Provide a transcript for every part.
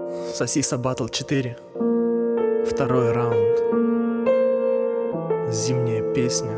Сосиса Батл 4. Второй раунд. Зимняя песня.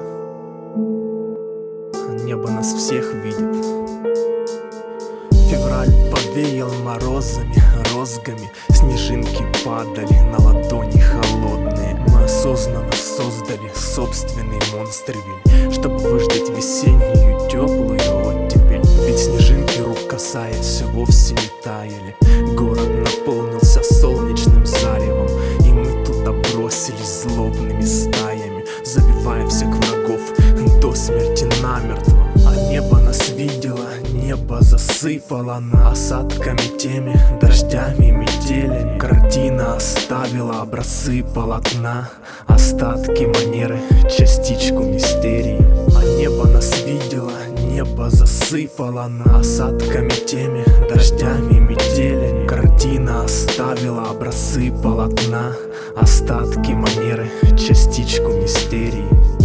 Небо нас всех видит. Февраль повеял морозами, розгами. Снежинки падали на ладони холодные. Мы осознанно создали собственный монстрвиль, чтобы выждать весеннюю теплую оттепель. Ведь снежинки, рук касаясь, вовсе не таяли. Город наполнился солнечным заревом, и мы туда бросились злобными стаями, забивая всех врагов до смерти намертво. А небо нас видело, небо засыпало нас осадками теми, дождями, метелями. Картина оставила образцы полотна, остатки манеры, частичку мистерии. А небо нас видело, небо засыпало нас осадками теми, дождями, метелями. Картина оставила образцы полотна, остатки манеры, частичку мистерии.